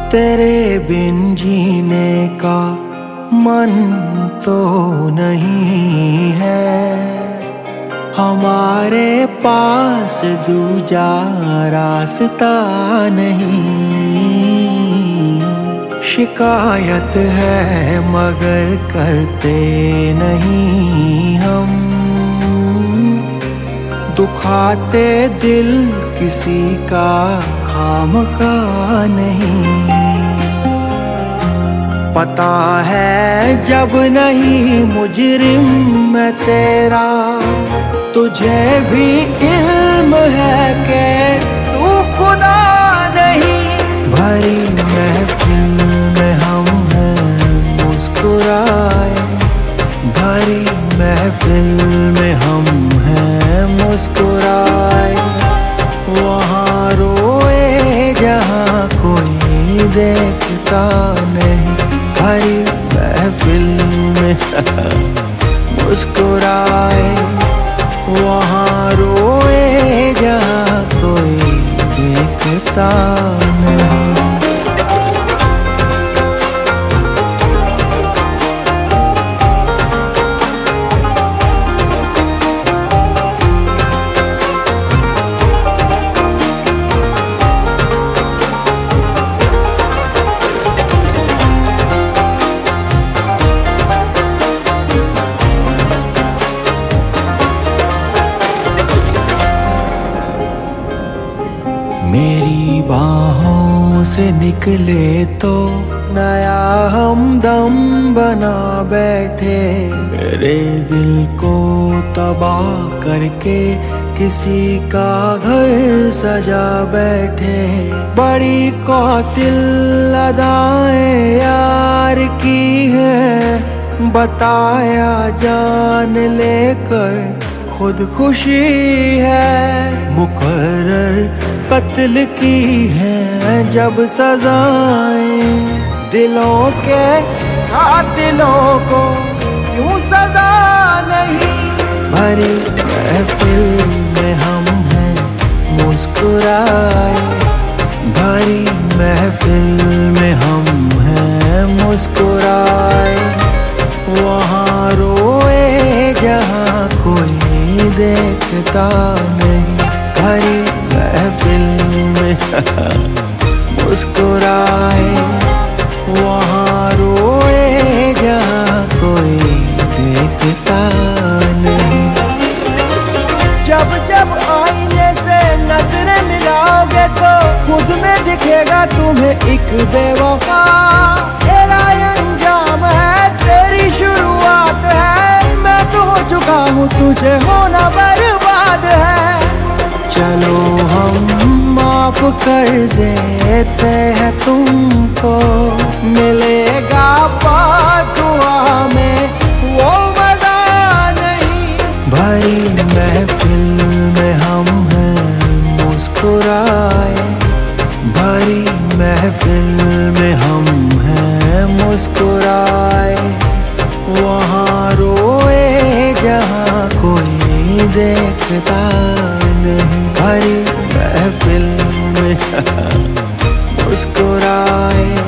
तेरे बिन जीने का मन तो नहीं है, हमारे पास दूजा रास्ता नहीं। शिकायत है मगर करते नहीं हम, दुखाते दिल किसी का खामखा नहीं। पता है जब नहीं मुजरिम मैं तेरा, तुझे भी इल्म है कि तू खुदा नहीं। भरी महफिल में हम हैं मुस्कुराए, भरी महफिल में हम हैं मुस्कुराए। वहाँ रोए जहाँ कोई देखता नहीं, भरी महफिल में मुस्कुराए। वहाँ रोए जहाँ कोई देखता नहीं। मेरी बाहों से निकले तो नया हमदम बना बैठे, मेरे दिल को तबाह करके किसी का घर सजा बैठे। बड़ी कौतिल अदाएं यार की है, बताया जान लेकर खुदकुशी है। मुकर्रर कत्ल की है जब सजाएं, दिलों के कातिलों को क्यों सजा नहीं। भरी महफिल में हम हैं मुस्कुराए, भरी महफिल में हम हैं मुस्कुराए। वहाँ रोए जहाँ कोई देखता नहीं, भरी महफिल में मुस्कुराए। वहाँ रोए जहाँ कोई देखता नहीं। जब जब आईने से नजरें मिलाओगे तो खुद में दिखेगा तुम्हें एक बेवफा। तेरा अंजाम है, तेरी शुरुआत है, मैं तो हो चुका हूँ, तुझे होना बर्बाद है। चलो हम माफ कर देते हैं तुमको, मिलेगा दुआ में वो मजा नहीं। भरी महफिल में हम हैं मुस्कुराए, भरी महफिल में हम हैं मुस्कुराए। वहाँ रोए जहाँ कोई देखता नहीं, भरी महफिल में मुस्कुराए।